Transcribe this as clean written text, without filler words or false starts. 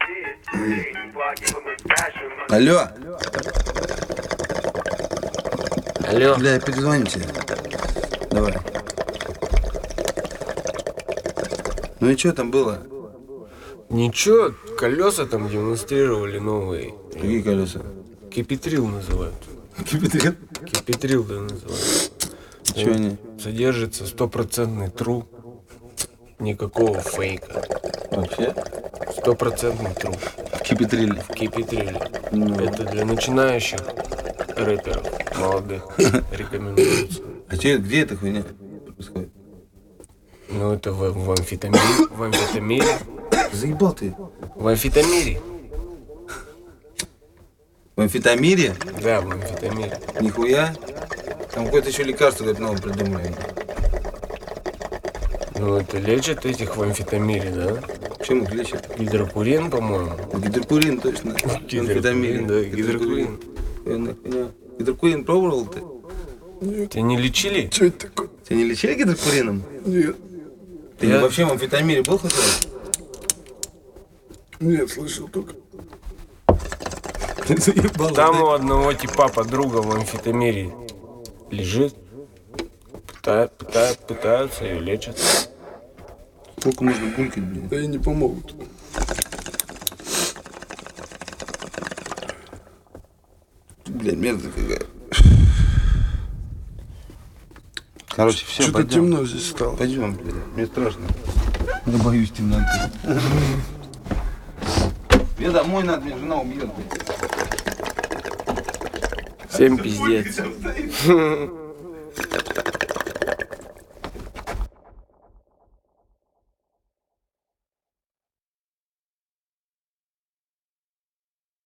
Алло. Алло. Бля, я перезвоню тебе. Давай. Ну и что там было? Ничего, колеса там демонстрировали новые. Какие колеса? Кипетрил называют. Кипятрил? Кипетрил, да, называют. Че они? Содержится 100% true. Никакого фейка. Вообще? 100% true. В кипятриле. В кипетриле. Ну. Это для начинающих рэперов, молодых, рекомендуется. А че, где эта хуйня происходит? Ну это в амфетамире. В амфетамире. Заебал ты. В амфетамире. В амфетамире? Да, в амфетамире. Нихуя. Там какое-то еще лекарство как новое придумали. Ну это лечат этих в амфетамире, да? Чем их лечат? Гидрокурин, по-моему. Гидрокурин, точно. Гидрокурин, да, гидрокурин. Гидрокурин пробовал ты? Тебя не лечили? Что это такое? Тебя не лечили гидрокурином? Нет. Ты вообще в амфетамире был хоть раз? Нет, слышал только. Ты заебал. Там у одного типа подруга в амфетамире лежит, пытаются ее лечат. Сколько можно булькать, блин? Да и не помогут. Блин, мерзость какая. Короче, все, Что-то пойдем. темно здесь стало. Пойдем, блин, мне страшно. Я боюсь темноты. Мне домой надо, меня жена убьет. Всем пиздец.